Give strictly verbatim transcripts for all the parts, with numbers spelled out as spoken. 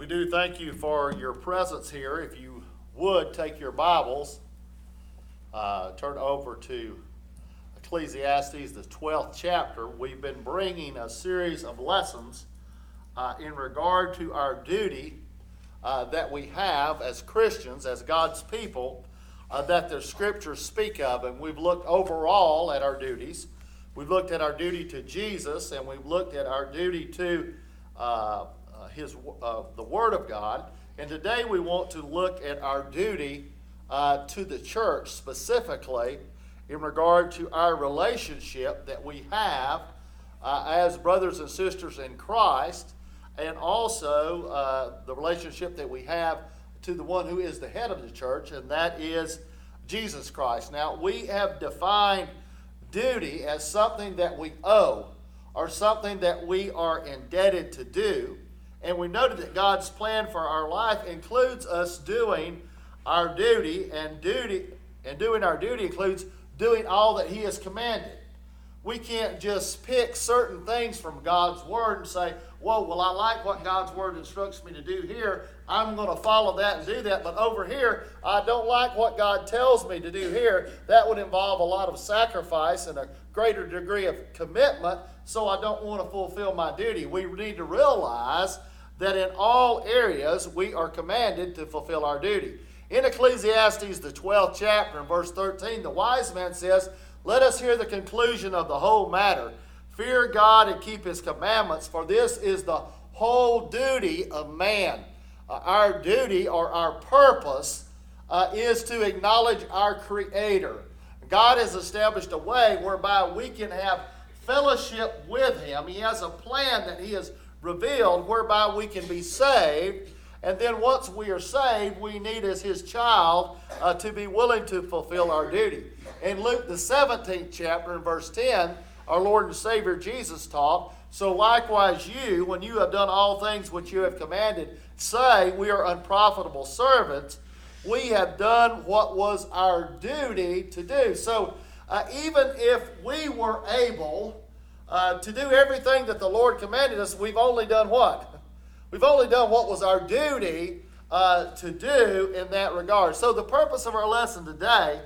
do thank you for your presence here. If you would take your Bibles, uh, turn over to Ecclesiastes, the twelfth chapter. We've been bringing a series of lessons uh, in regard to our duty uh, that we have as Christians, as God's people, uh, that the Scriptures speak of. And we've looked overall at our duties. We've looked at our duty to Jesus, and we've looked at our duty to uh, uh, His uh, the Word of God. And today we want to look at our duty uh, to the church, specifically in regard to our relationship that we have uh, as brothers and sisters in Christ, and also uh, the relationship that we have to the one who is the head of the church, and that is Jesus Christ. Now, we have defined duty as something that we owe, or something that we are indebted to do. And we noted that God's plan for our life includes us doing our duty, and duty and doing our duty includes doing all that He has commanded. We can't just pick certain things from God's Word and say, whoa, well, I like what God's Word instructs me to do here. I'm going to follow that and do that. But over here, I don't like what God tells me to do here. That would involve a lot of sacrifice and a greater degree of commitment, so I don't want to fulfill my duty. We need to realize that in all areas we are commanded to fulfill our duty. In Ecclesiastes, the twelfth chapter, in verse thirteen, the wise man says, "Let us hear the conclusion of the whole matter. Fear God and keep His commandments, for this is the whole duty of man." Uh, our duty, or our purpose, uh, is to acknowledge our Creator. God has established a way whereby we can have fellowship with Him. He has a plan that He has revealed whereby we can be saved. And then once we are saved, we need, as His child, uh, to be willing to fulfill our duty. In Luke, the seventeenth chapter, in verse ten, our Lord and Savior Jesus taught, "So likewise you, when you have done all things which you have commanded, say, we are unprofitable servants. We have done what was our duty to do." So uh, even if we were able uh, to do everything that the Lord commanded us, we've only done what? We've only done what was our duty uh, to do in that regard. So the purpose of our lesson today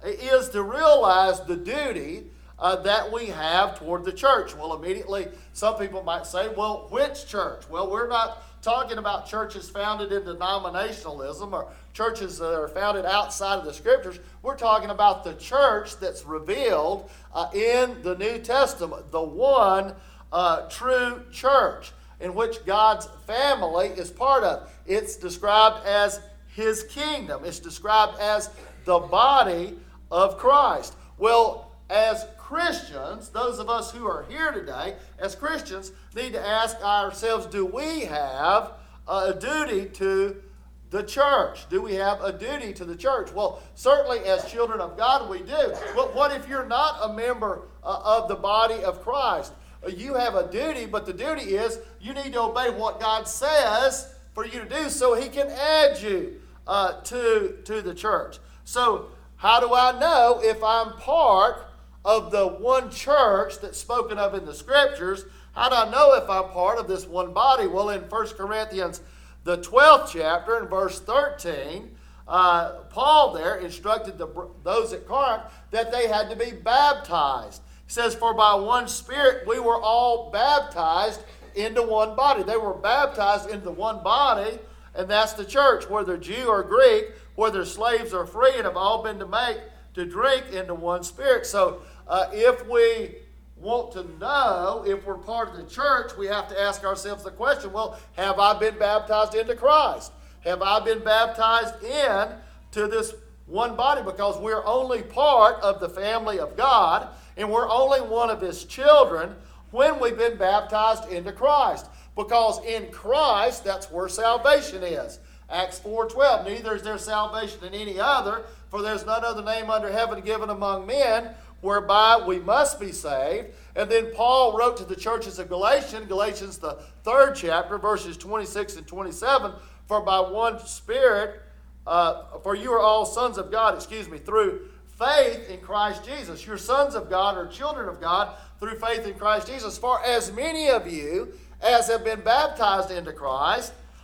is to realize the duty uh, that we have toward the church. Well, immediately some people might say, well, which church? Well, we're not talking about churches founded in denominationalism or churches that are founded outside of the Scriptures. We're talking about the church that's revealed uh, in the New Testament, the one uh, true church, in which God's family is part of. It's described as His kingdom. It's described as the body of Christ. Well, as Christians, those of us who are here today, as Christians, need to ask ourselves, do we have a duty to the church? Do we have a duty to the church? Well, certainly as children of God we do. But what if you're not a member uh, of the body of Christ? You have a duty, but the duty is you need to obey what God says for you to do so He can add you uh, to, to the church. So how do I know if I'm part of the one church that's spoken of in the Scriptures? How do I know if I'm part of this one body? Well, in First Corinthians, the twelfth chapter, in verse thirteen, uh, Paul there instructed the, those at Corinth that they had to be baptized. He says, "For by one Spirit we were all baptized into one body." They were baptized into one body, and that's the church, whether Jew or Greek, whether slaves or free, and have all been to make to drink into one Spirit. So uh, if we want to know if we're part of the church, we have to ask ourselves the question, well, have I been baptized into Christ? Have I been baptized in to this one body? Because we're only part of the family of God, and we're only one of His children when we've been baptized into Christ. Because in Christ, that's where salvation is. Acts four twelve, "Neither is there salvation in any other, for there's none other name under heaven given among men, whereby we must be saved." And then Paul wrote to the churches of Galatians, Galatians the third chapter, verses twenty-six and twenty-seven, "For by one Spirit, uh, for you are all sons of God," excuse me, "through faith in Christ Jesus." You're sons of God, or children of God, through faith in Christ Jesus. "For as many of you as have been baptized into Christ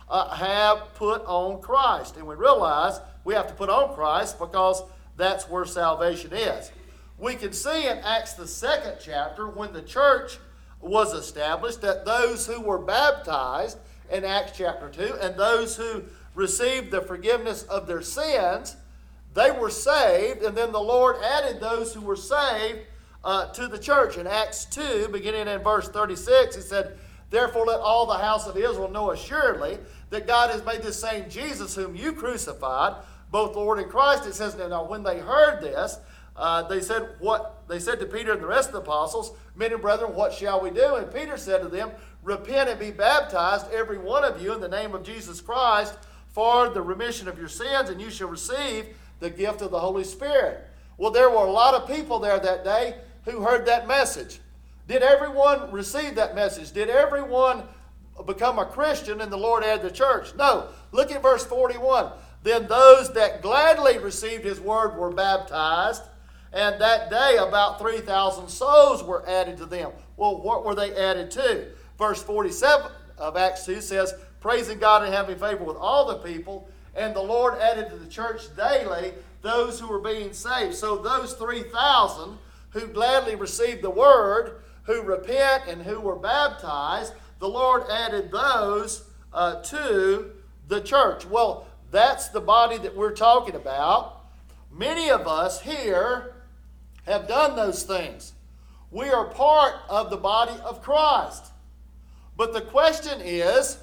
uh, have put on Christ. And we realize we have to put on Christ because that's where salvation is. We can see in Acts the second chapter, when the church was established, that those who were baptized in Acts chapter two and those who received the forgiveness of their sins, they were saved, and then the Lord added those who were saved uh, to the church. In Acts two, beginning in verse thirty-six, he said, "Therefore let all the house of Israel know assuredly that God has made this same Jesus whom you crucified, both Lord and Christ." It says, now when they heard this, uh, they said, "What?" They said to Peter and the rest of the apostles, "Men and brethren, what shall we do?" And Peter said to them, "Repent and be baptized, every one of you, in the name of Jesus Christ, for the remission of your sins, and you shall receive the gift of the Holy Spirit." Well, there were a lot of people there that day who heard that message. Did everyone receive that message? Did everyone become a Christian and the Lord added the church? No. Look at verse forty-one. "Then those that gladly received his word were baptized, and that day about three thousand souls were added to them." Well, what were they added to? Verse forty-seven of Acts two says, "Praising God and having favor with all the people, and the Lord added to the church daily those who were being saved." So those three thousand who gladly received the word, who repent and who were baptized, the Lord added those uh, to the church. Well, that's the body that we're talking about. Many of us here have done those things. We are part of the body of Christ. But the question is,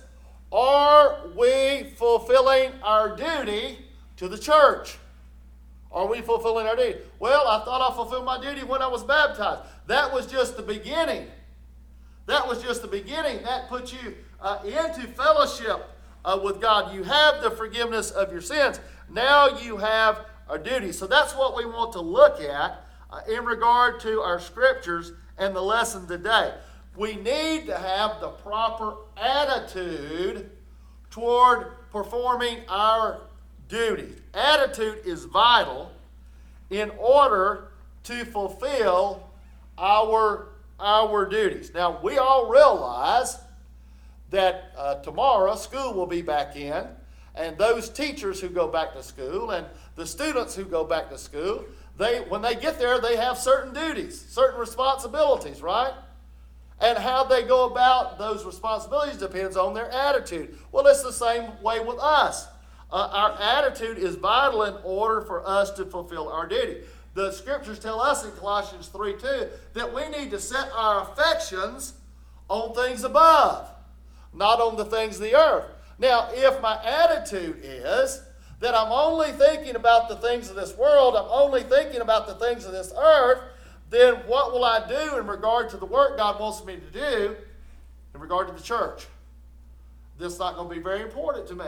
are we fulfilling our duty to the church? Are we fulfilling our duty? Well, I thought I fulfilled my duty when I was baptized. That was just the beginning. That was just the beginning. That puts you uh, into fellowship uh, with God. You have the forgiveness of your sins. Now you have a duty. So that's what we want to look at uh, in regard to our scriptures and the lesson today. We need to have the proper attitude toward performing our duty. Attitude is vital in order to fulfill our, our duties. Now, we all realize that uh, tomorrow school will be back in, and those teachers who go back to school and the students who go back to school, they when they get there, they have certain duties, certain responsibilities, right? And how they go about those responsibilities depends on their attitude. Well, it's the same way with us. Uh, our attitude is vital in order for us to fulfill our duty. The scriptures tell us in Colossians three two that we need to set our affections on things above, not on the things of the earth. Now, if my attitude is that I'm only thinking about the things of this world, I'm only thinking about the things of this earth, then what will I do in regard to the work God wants me to do in regard to the church? This is not going to be very important to me.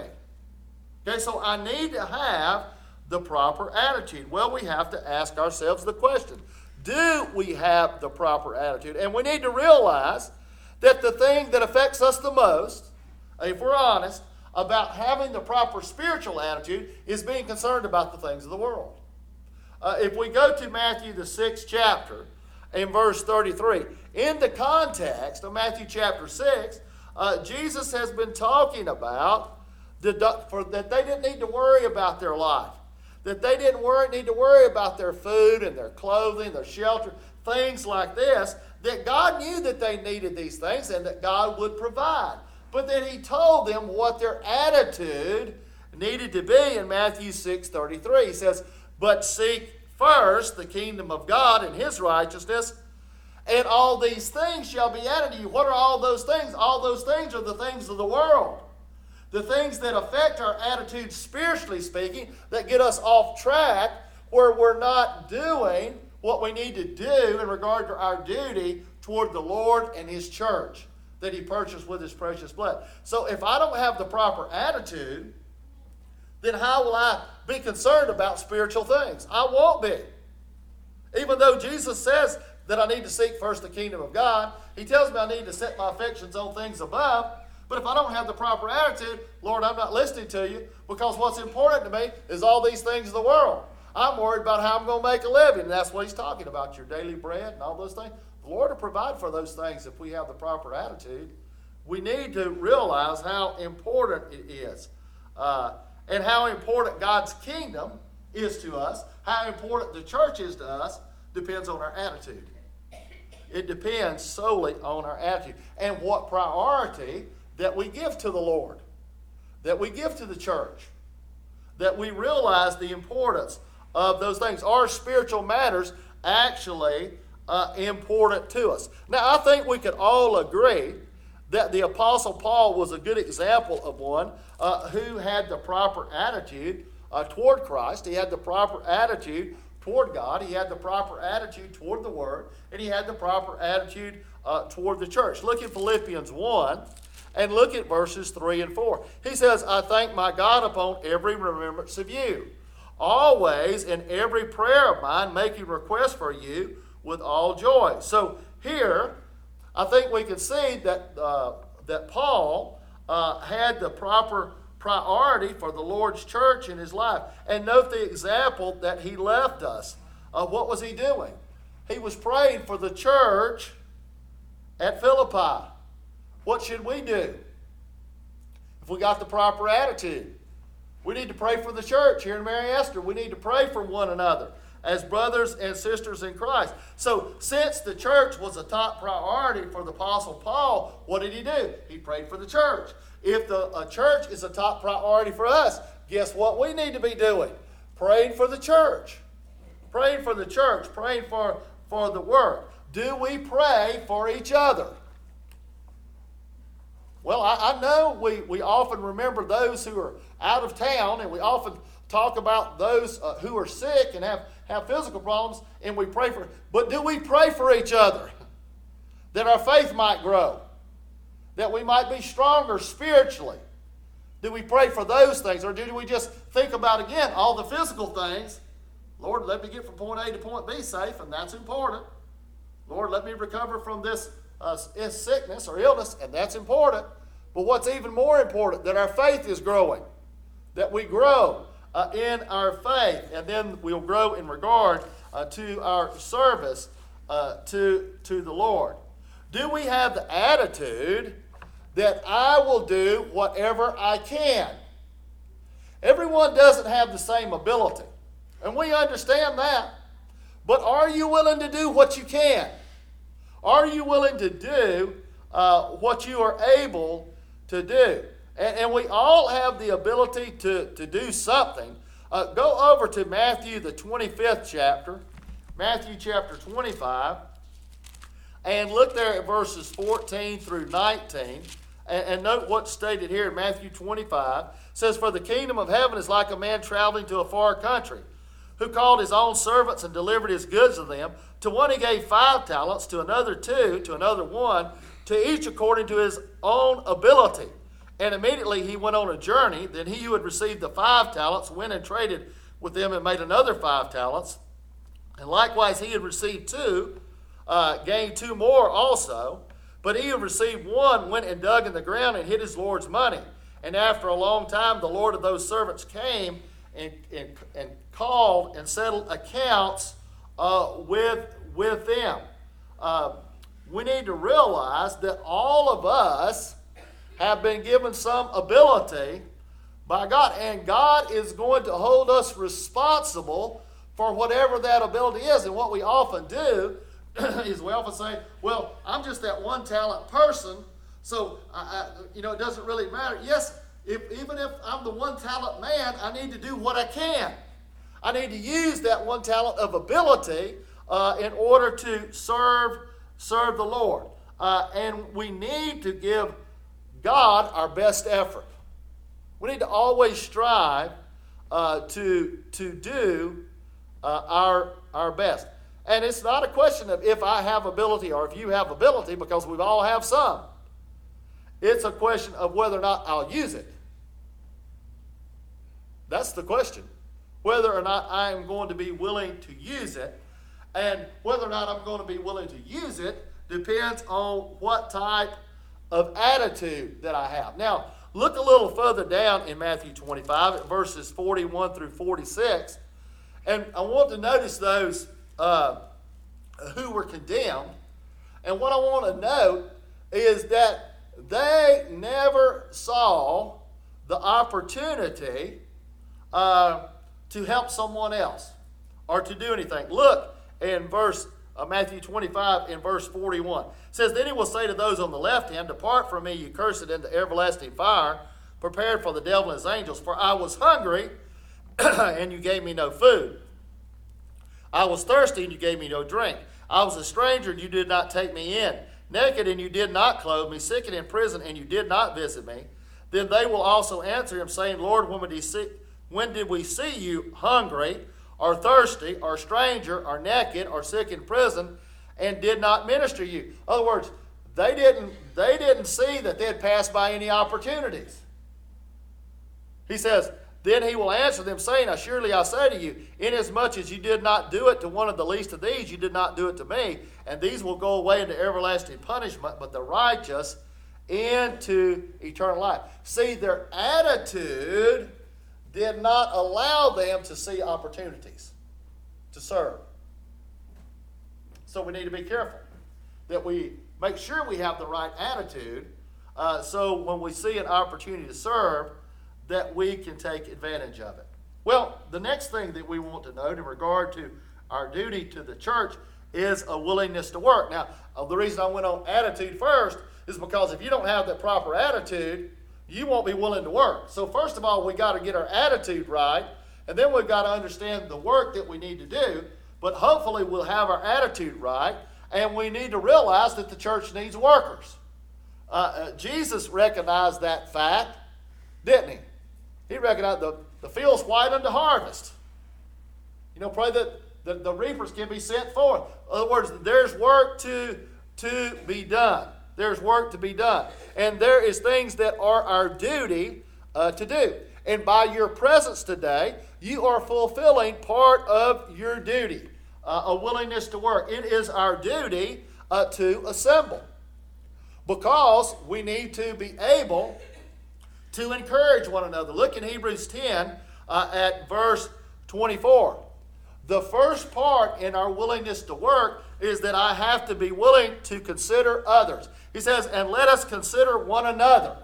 Okay, so I need to have the proper attitude. Well, we have to ask ourselves the question, do we have the proper attitude? And we need to realize that the thing that affects us the most, if we're honest, about having the proper spiritual attitude is being concerned about the things of the world. Uh, if we go to Matthew, the sixth chapter, in verse thirty-three, in the context of Matthew chapter six, uh, Jesus has been talking about the, for, that they didn't need to worry about their life, that they didn't worry, need to worry about their food and their clothing, their shelter, things like this, that God knew that they needed these things and that God would provide. But then he told them what their attitude needed to be in Matthew six thirty-three. He says, "But seek first the kingdom of God and his righteousness, and all these things shall be added to you." What are all those things? All those things are the things of the world. The things that affect our attitude spiritually speaking, that get us off track, where we're not doing what we need to do in regard to our duty toward the Lord and his church that he purchased with his precious blood. So if I don't have the proper attitude, then how will I be concerned about spiritual things? I won't be. Even though Jesus says that I need to seek first the kingdom of God, he tells me I need to set my affections on things above. But if I don't have the proper attitude, Lord, I'm not listening to you, because what's important to me is all these things of the world. I'm worried about how I'm going to make a living. And that's what he's talking about, your daily bread and all those things. The Lord will provide for those things if we have the proper attitude we need to realize how important it is. Uh, and how important God's kingdom is to us, how important the church is to us, depends on our attitude. It depends solely on our attitude and what priority that we give to the Lord, that we give to the church, that we realize the importance of those things. Are spiritual matters actually uh, important to us? Now, I think we could all agree that the Apostle Paul was a good example of one uh, who had the proper attitude uh, toward Christ. He had the proper attitude toward God. He had the proper attitude toward the Word. And he had the proper attitude uh, toward the church. Look at Philippians one and look at verses three and four. He says, I thank my God upon every remembrance of you, always in every prayer of mine, making request for you with all joy. So here, I think we can see that uh, that Paul uh, had the proper priority for the Lord's church in his life. And note the example that he left us. Uh, what was he doing? He was praying for the church at Philippi. What should we do if we got the proper attitude? We need to pray for the church here in Mary Esther. We need to pray for one another as brothers and sisters in Christ. So since the church was a top priority for the Apostle Paul, what did he do? He prayed for the church. If the a church is a top priority for us, guess what we need to be doing? Praying for the church. Praying for the church. Praying for, for the work. Do we pray for each other? Well, I, I know we, we often remember those who are out of town, and we often talk about those uh, who are sick and have, have physical problems, and we pray for. But do we pray for each other? That our faith might grow. That we might be stronger spiritually. Do we pray for those things? Or do we just think about, again, all the physical things? Lord, let me get from point A to point B safe, and that's important. Lord, let me recover from this uh, sickness or illness, and that's important. But what's even more important, that our faith is growing. That we grow uh, in our faith, and then we'll grow in regard uh, to our service uh, to, to the Lord. Do we have the attitude that I will do whatever I can? Everyone doesn't have the same ability, and we understand that. But are you willing to do what you can? Are you willing to do uh, what you are able to do? And, and we all have the ability to, to do something. Uh, go over to Matthew, the twenty-fifth chapter, Matthew chapter twenty-five, and look there at verses fourteen through nineteen. And, and note what's stated here in Matthew twenty-five. It says, For the kingdom of heaven is like a man traveling to a far country, who called his own servants and delivered his goods to them. To one he gave five talents, to another two, to another one, to each according to his own ability. And immediately he went on a journey. Then he who had received the five talents went and traded with them and made another five talents. And likewise he had received two, uh, gained two more also. But he who received one went and dug in the ground and hid his Lord's money. And after a long time the Lord of those servants came and, and, and called and settled accounts uh, with, with them. Uh, we need to realize that all of us have been given some ability by God, and God is going to hold us responsible for whatever that ability is. And what we often do is we often say, well, I'm just that one talent person, so I, I, you know, it doesn't really matter. Yes, if, even if I'm the one talent man, I need to do what I can. I need to use that one talent of ability uh, in order to serve, serve the Lord. Uh, and we need to give God our best effort. We need to always strive uh, to, to do uh, our, our best. And it's not a question of if I have ability or if you have ability, because we all have some. It's a question of whether or not I'll use it. That's the question. Whether or not I am going to be willing to use it. And whether or not I'm going to be willing to use it depends on what type of attitude that I have. Now, look a little further down in Matthew twenty-five at verses forty-one through forty-six. And I want to notice those uh, who were condemned. And what I want to note is that they never saw the opportunity uh, to help someone else or to do anything. Look in verse uh, Matthew twenty-five in verse forty-one. It says, "Then he will say to those on the left hand, Depart from me, you cursed, into everlasting fire, prepared for the devil and his angels. For I was hungry, and you gave me no food. I was thirsty, and you gave me no drink. I was a stranger, and you did not take me in. Naked, and you did not clothe me. Sick and in prison, and you did not visit me. Then they will also answer him, saying, Lord, when did, see, when did we see you hungry, or thirsty, or stranger, or naked, or sick in prison, and did not minister you?" In other words, they didn't, they didn't see that they had passed by any opportunities. He says, "Then he will answer them, saying, Surely I say to you, inasmuch as you did not do it to one of the least of these, you did not do it to me. And these will go away into everlasting punishment, but the righteous into eternal life." See, their attitude did not allow them to see opportunities to serve. So we need to be careful that we make sure we have the right attitude, uh, so when we see an opportunity to serve, that we can take advantage of it. Well, the next thing that we want to note in regard to our duty to the church is a willingness to work. Now, uh, the reason I went on attitude first is because if you don't have the proper attitude, you won't be willing to work. So first of all, we got to get our attitude right, and then we've got to understand the work that we need to do. But hopefully we'll have our attitude right, and we need to realize that the church needs workers. Uh, uh, Jesus recognized that fact, didn't he? He recognized the, the field's white unto harvest. You know, pray that the, the reapers can be sent forth. In other words, there's work to, to be done. There's work to be done. And there is things that are our duty uh, to do. And by your presence today, you are fulfilling part of your duty, uh, a willingness to work. It is our duty uh, to assemble, because we need to be able to encourage one another. Look in Hebrews ten uh, at verse twenty-four. The first part in our willingness to work is that I have to be willing to consider others. He says, "And let us consider one another."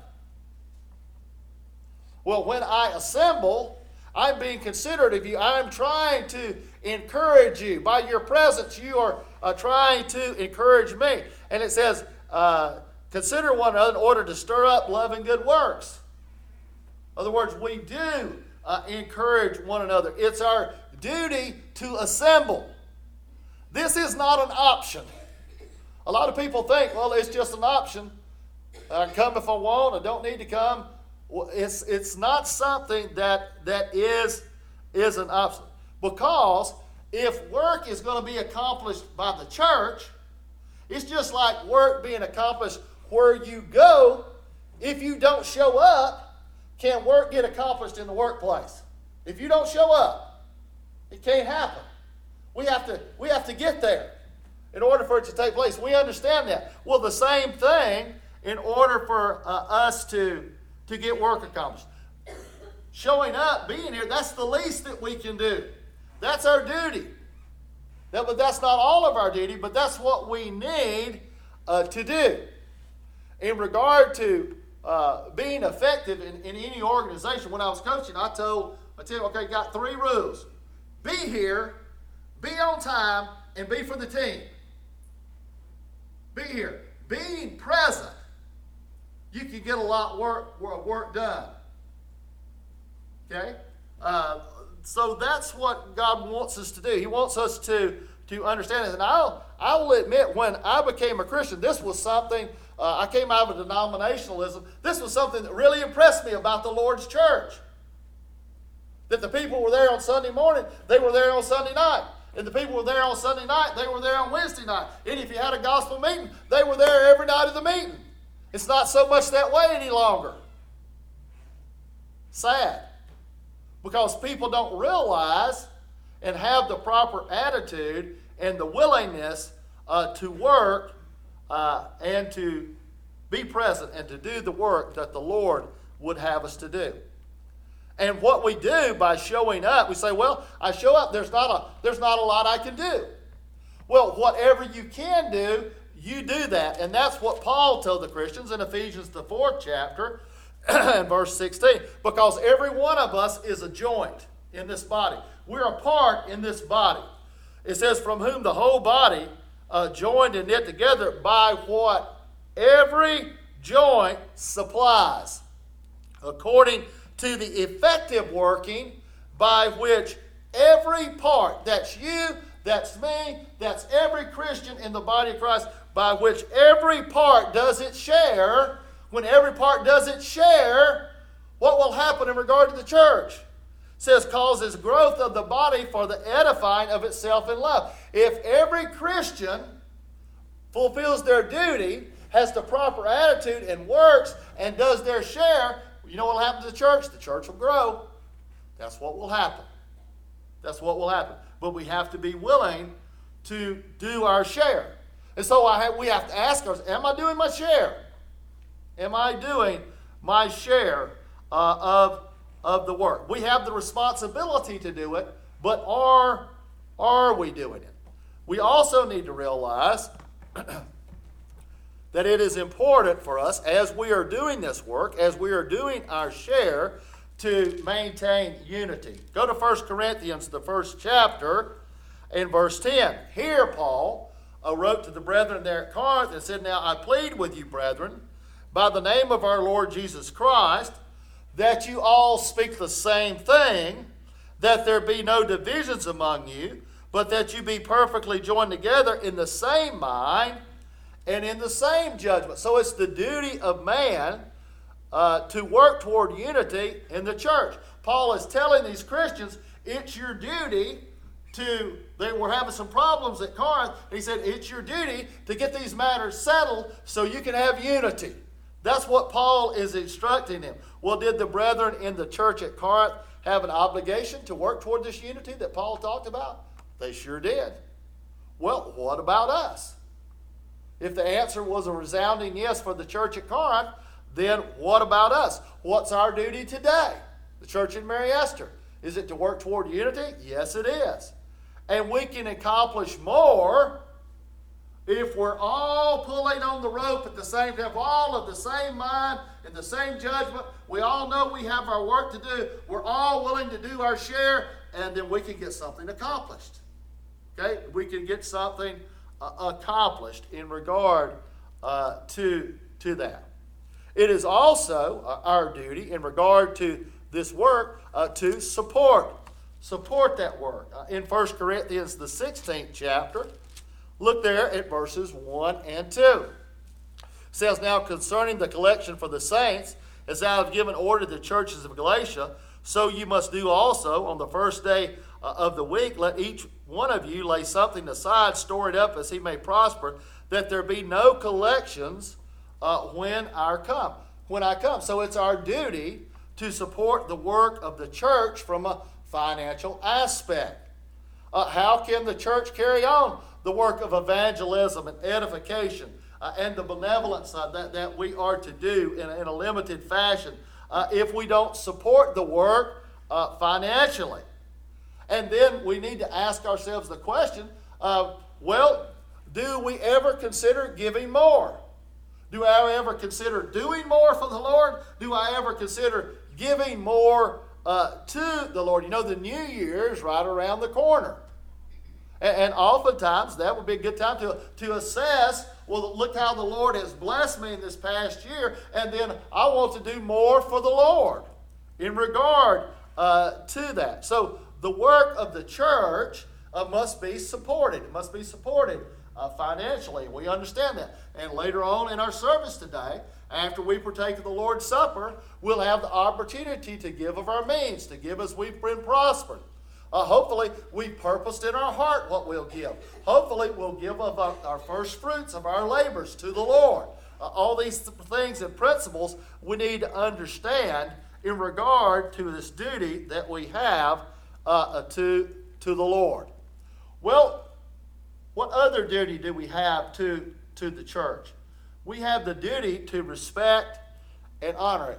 Well, when I assemble, I'm being considerate of you. I'm trying to encourage you. By your presence, you are uh, trying to encourage me. And it says, uh, consider one another in order to stir up love and good works. In other words, we do uh, encourage one another. It's our duty to assemble. This is not an option. A lot of people think, well, it's just an option. I can come if I want. I don't need to come. Well, it's it's not something that that is is an option. Because if work is going to be accomplished by the church, it's just like work being accomplished where you go. If you don't show up, can work get accomplished in the workplace? If you don't show up, it can't happen. We have to we have to get there in order for it to take place. We understand that. Well, the same thing in order for uh, us to, to get work accomplished. Showing up, being here, that's the least that we can do. That's our duty. That, but that's not all of our duty, but that's what we need uh, to do. In regard to uh, being effective in, in any organization, when I was coaching, I told, I tell you, okay, got three rules. Be here, be on time, and be for the team. Be here. Being present, you can get a lot of work, work done. Okay? Uh, so that's what God wants us to do. He wants us to, to understand it. And I'll, I will admit, when I became a Christian, this was something, uh, I came out of denominationalism. This was something that really impressed me about the Lord's church. That the people were there on Sunday morning, they were there on Sunday night. And the people were there on Sunday night, they were there on Wednesday night. And if you had a gospel meeting, they were there every night of the meeting. It's not so much that way any longer. Sad. Because people don't realize and have the proper attitude and the willingness uh, to work uh, and to be present and to do the work that the Lord would have us to do. And what we do by showing up, we say, well, I show up, there's not a, there's not a lot I can do. Well, whatever you can do, you do that. And that's what Paul told the Christians in Ephesians, the fourth chapter, and verse sixteen. Because every one of us is a joint in this body. We're a part in this body. It says, from whom the whole body uh, joined and knit together by what every joint supplies, according to the effective working by which every part, that's you, that's me, that's every Christian in the body of Christ, by which every part does its share. When every part does its share, what will happen in regard to the church? It says, causes growth of the body for the edifying of itself in love. If every Christian fulfills their duty, has the proper attitude and works and does their share, you know what will happen to the church? The church will grow. That's what will happen. That's what will happen. But we have to be willing to do our share. And so I have, we have to ask ourselves, am I doing my share? Am I doing my share uh, of, of the work? We have the responsibility to do it, but are, are we doing it? We also need to realize that it is important for us, as we are doing this work, as we are doing our share, to maintain unity. Go to First Corinthians, the first chapter, in verse ten. Here Paul uh, wrote to the brethren there at Corinth and said, now I plead with you, brethren, by the name of our Lord Jesus Christ, that you all speak the same thing, that there be no divisions among you, but that you be perfectly joined together in the same mind and in the same judgment. So it's the duty of man uh, to work toward unity in the church. Paul is telling these Christians, it's your duty to, they were having some problems at Corinth. He said, it's your duty to get these matters settled so you can have unity. That's what Paul is instructing them. Well, did the brethren in the church at Corinth have an obligation to work toward this unity that Paul talked about? They sure did. Well, what about us? If the answer was a resounding yes for the church at Corinth, then what about us? What's our duty today? The church in Mary Esther. Is it to work toward unity? Yes, it is. And we can accomplish more if we're all pulling on the rope at the same time, all of the same mind and the same judgment. We all know we have our work to do. We're all willing to do our share, and then we can get something accomplished. Okay? We can get something uh, accomplished in regard uh, to, to that. It is also uh, our duty in regard to this work uh, to support, support that work. Uh, in First Corinthians, the sixteenth chapter, look there at verses one and two. It says, now concerning the collection for the saints, as I have given order to the churches of Galatia, so you must do also on the first day uh, of the week. Let each one of you lay something aside, store it up as he may prosper, that there be no collections uh, when I come. When I come. So it's our duty to support the work of the church from a financial aspect. Uh, how can the church carry on the work of evangelism and edification uh, and the benevolence uh, that, that we are to do in, in a limited fashion uh, if we don't support the work uh, financially? And then we need to ask ourselves the question, uh, well, do we ever consider giving more? Do I ever consider doing more for the Lord? Do I ever consider giving more uh, to the Lord? You know, the new year is right around the corner. And, and oftentimes that would be a good time to, to assess, well, look how the Lord has blessed me in this past year, and then I want to do more for the Lord in regard uh, to that. So the work of the church uh, must be supported. It must be supported uh, financially. We understand that. And later on in our service today, after we partake of the Lord's Supper, we'll have the opportunity to give of our means, to give as we've been prospered. Uh, hopefully, we've purposed in our heart what we'll give. Hopefully, we'll give of our, our first fruits of our labors to the Lord. Uh, all these th- things and principles we need to understand in regard to this duty that we have uh, to, to the Lord. Well, what other duty do we have to, to the church? We have the duty to respect and honor it.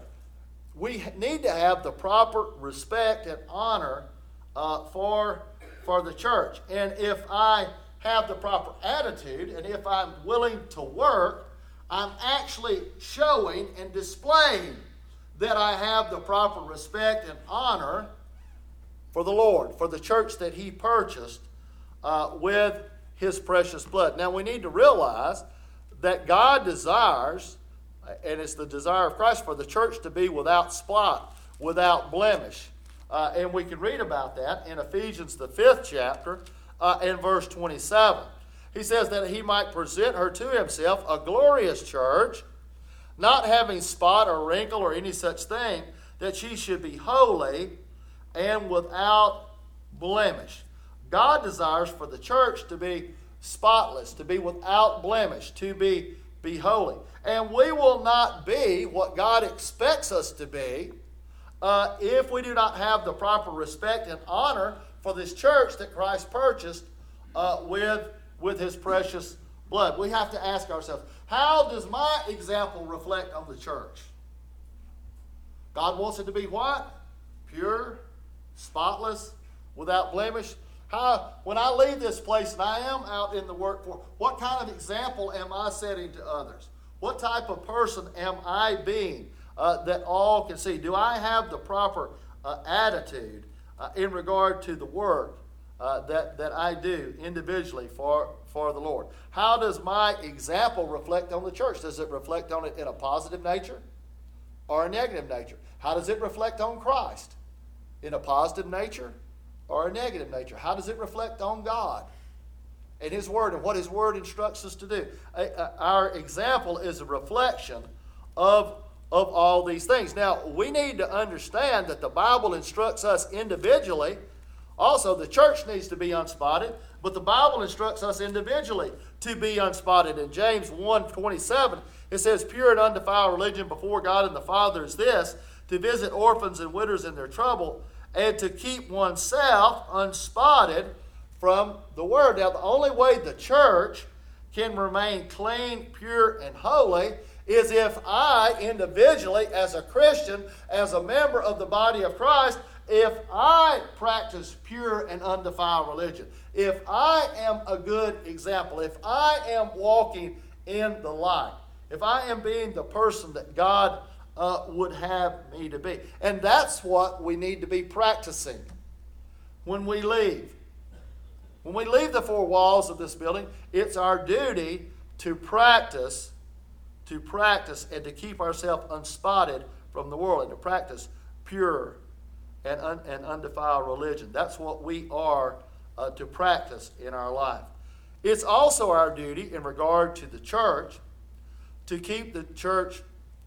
We need to have the proper respect and honor uh, for, for the church. And if I have the proper attitude, and if I'm willing to work, I'm actually showing and displaying that I have the proper respect and honor for the Lord, for the church that he purchased uh, with his precious blood. Now we need to realize that God desires, and it's the desire of Christ, for the church to be without spot, without blemish. Uh, and we can read about that in Ephesians, the fifth chapter, uh, and verse twenty-seven. He says that he might present her to himself a glorious church, not having spot or wrinkle or any such thing, that she should be holy and without blemish. God desires for the church to be spotless, to be without blemish, to be, be holy. And we will not be what God expects us to be uh, if we do not have the proper respect and honor for this church that Christ purchased uh, with, with his precious blood. We have to ask ourselves, how does my example reflect on the church? God wants it to be what? Pure, spotless, without blemish. How, when I leave this place and I am out in the workforce, what kind of example am I setting to others? What type of person am I being uh, that all can see? Do I have the proper uh, attitude uh, in regard to the work uh, that, that I do individually for, for the Lord? How does my example reflect on the church? Does it reflect on it in a positive nature or a negative nature? How does it reflect on Christ? In a positive nature or a negative nature? How does it reflect on God and his word and what his word instructs us to do? Our example is a reflection of, of all these things. Now, we need to understand that the Bible instructs us individually. Also, the church needs to be unspotted, but the Bible instructs us individually to be unspotted. In James one twenty-seven, it says, "Pure and undefiled religion before God and the Father is this, to visit orphans and widows in their trouble, and to keep oneself unspotted from the word." Now, the only way the church can remain clean, pure, and holy is if I individually, as a Christian, as a member of the body of Christ, if I practice pure and undefiled religion, if I am a good example, if I am walking in the light, if I am being the person that God uh, would have me to be. And that's what we need to be practicing when we leave. When we leave the four walls of this building, it's our duty to practice, to practice and to keep ourselves unspotted from the world and to practice pure and, un, and undefiled religion. That's what we are uh, to practice in our life. It's also our duty in regard to the church to keep the church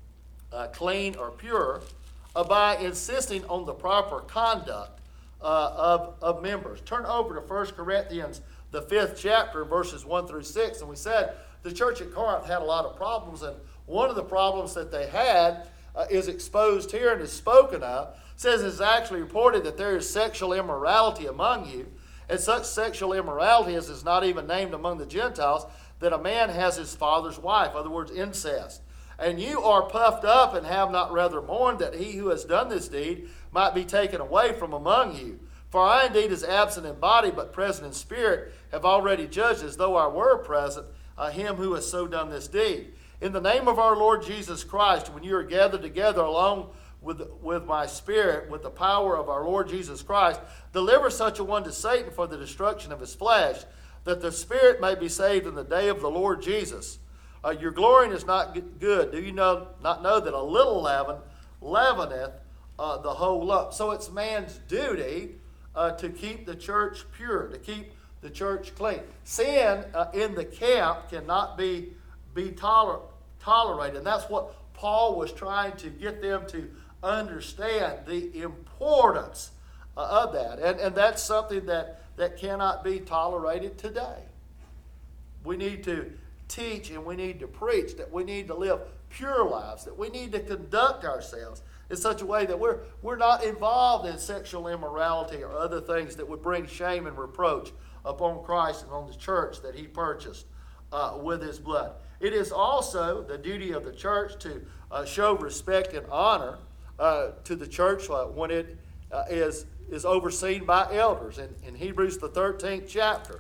uh, clean or pure uh, by insisting on the proper conduct uh, of, of members. Turn over to First Corinthians, the fifth chapter, verses one through six. And we said the church at Corinth had a lot of problems, and one of the problems that they had uh, is exposed here and is spoken of. It says it's actually reported that there is sexual immorality among you, and such sexual immorality as is not even named among the Gentiles, that a man has his father's wife, in other words, incest. And you are puffed up and have not rather mourned that he who has done this deed might be taken away from among you. For I indeed is absent in body, but present in spirit, have already judged as though I were present, uh, him who has so done this deed. In the name of our Lord Jesus Christ, when you are gathered together along with, with my spirit, with the power of our Lord Jesus Christ, deliver such a one to Satan for the destruction of his flesh, that the spirit may be saved in the day of the Lord Jesus. Uh, your glorying is not good. Do you know, not know that a little leaven leaveneth uh, the whole lump? So it's man's duty uh, to keep the church pure, to keep the church clean. Sin uh, in the camp cannot be, be toler- tolerated. And that's what Paul was trying to get them to understand, the importance uh, of that. And, and that's something that, that cannot be tolerated today. We need to teach and we need to preach that we need to live pure lives, that we need to conduct ourselves in such a way that we're, we're not involved in sexual immorality or other things that would bring shame and reproach upon Christ and on the church that he purchased uh, with his blood. It is also the duty of the church to uh, show respect and honor uh, to the church uh, when it uh, is, is overseen by elders. In, in Hebrews, the thirteenth chapter,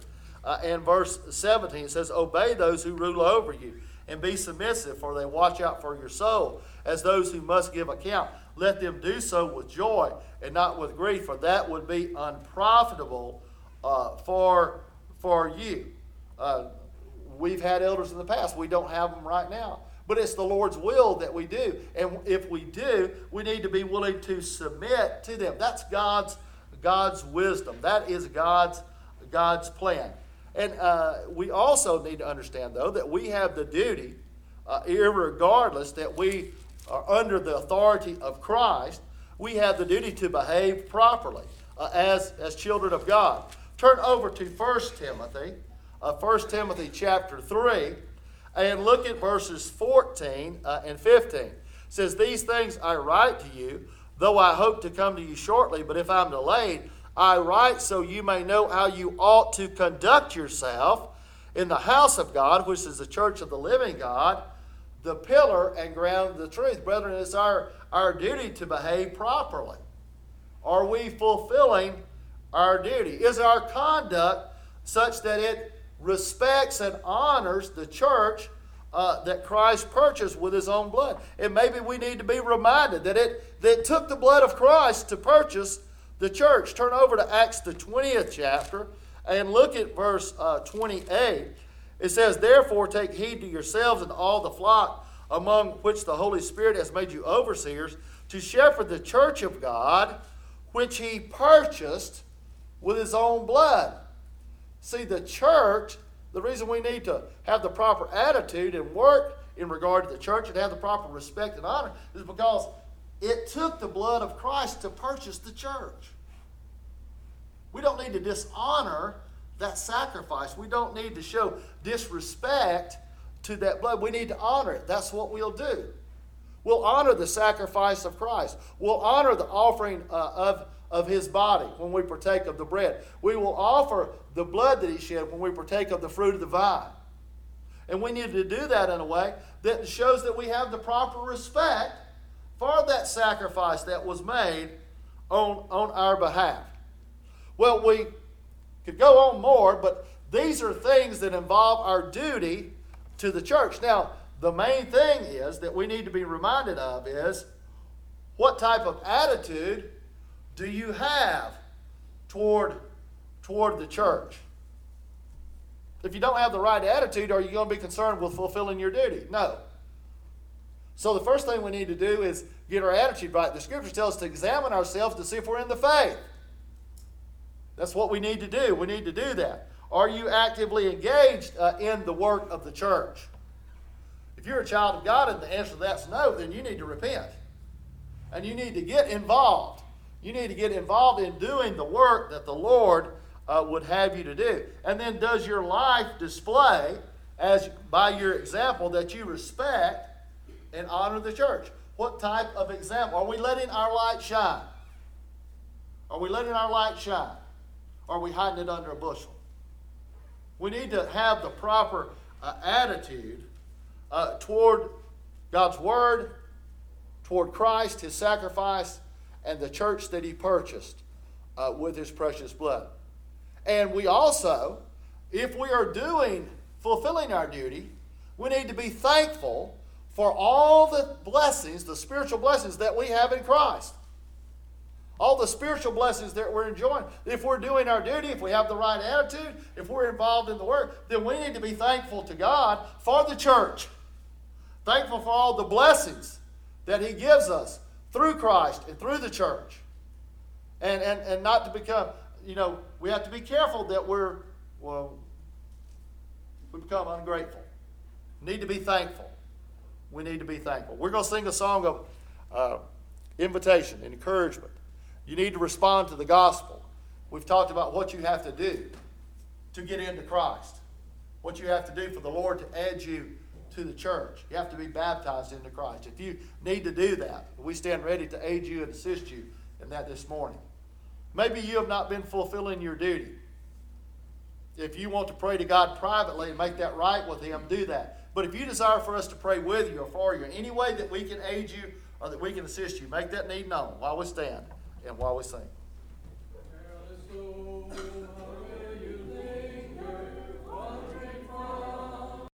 Uh, in verse seventeen, it says, obey those who rule over you, and be submissive, for they watch out for your soul, as those who must give account. Let them do so with joy, and not with grief, for that would be unprofitable uh, for, for you. Uh, we've had elders in the past. We don't have them right now. But it's the Lord's will that we do. And if we do, we need to be willing to submit to them. That's God's, God's wisdom. That is God's, God's plan. And uh, we also need to understand, though, that we have the duty, uh, irregardless that we are under the authority of Christ, we have the duty to behave properly uh, as, as children of God. Turn over to First Timothy, uh, First Timothy chapter three, and look at verses fourteen uh, and fifteen. It says, these things I write to you, though I hope to come to you shortly, but if I'm delayed, I write so you may know how you ought to conduct yourself in the house of God, which is the church of the living God, the pillar and ground of the truth. Brethren, it's our, our duty to behave properly. Are we fulfilling our duty? Is our conduct such that it respects and honors the church uh, that Christ purchased with his own blood? And maybe we need to be reminded that it, that it took the blood of Christ to purchase the church. Turn over to Acts the twentieth chapter and look at verse uh, twenty-eight. It says, therefore take heed to yourselves and all the flock among which the Holy Spirit has made you overseers, to shepherd the church of God, which he purchased with his own blood. See, the church, the reason we need to have the proper attitude and work in regard to the church and have the proper respect and honor is because it took the blood of Christ to purchase the church. We don't need to dishonor that sacrifice. We don't need to show disrespect to that blood. We need to honor it. That's what we'll do. We'll honor the sacrifice of Christ. We'll honor the offering uh, of, of his body when we partake of the bread. We will offer the blood that he shed when we partake of the fruit of the vine. And we need to do that in a way that shows that we have the proper respect for that sacrifice that was made on, on our behalf. Well, we could go on more, but these are things that involve our duty to the church. Now, the main thing is that we need to be reminded of is, what type of attitude do you have toward, toward the church? If you don't have the right attitude, are you going to be concerned with fulfilling your duty? No. So the first thing we need to do is get our attitude right. The scriptures tell us to examine ourselves to see if we're in the faith. That's what we need to do. We need to do that. Are you actively engaged uh, in the work of the church? If you're a child of God and the answer to that's no, then you need to repent. And you need to get involved. You need to get involved in doing the work that the Lord uh, would have you to do. And then does your life display, as by your example, that you respect and honor the church? What type of example? Are we letting our light shine? Are we letting our light shine? Or are we hiding it under a bushel? We need to have the proper uh, attitude uh, toward God's Word, toward Christ, his sacrifice, and the church that he purchased uh, with his precious blood. And we also, if we are doing, fulfilling our duty, we need to be thankful for all the blessings, the spiritual blessings that we have in Christ. All the spiritual blessings that we're enjoying. If we're doing our duty, if we have the right attitude, if we're involved in the work, then we need to be thankful to God for the church. Thankful for all the blessings that he gives us through Christ and through the church. And, and, and not to become, you know, we have to be careful that we're, well, we become ungrateful. We need to be thankful. We need to be thankful. We're going to sing a song of uh, invitation and encouragement. You need to respond to the gospel. We've talked about what you have to do to get into Christ. What you have to do for the Lord to add you to the church. You have to be baptized into Christ. If you need to do that, we stand ready to aid you and assist you in that this morning. Maybe you have not been fulfilling your duty. If you want to pray to God privately and make that right with him, do that. But if you desire for us to pray with you or for you in any way that we can aid you or that we can assist you, make that need known while we stand and while we sing. Let's go.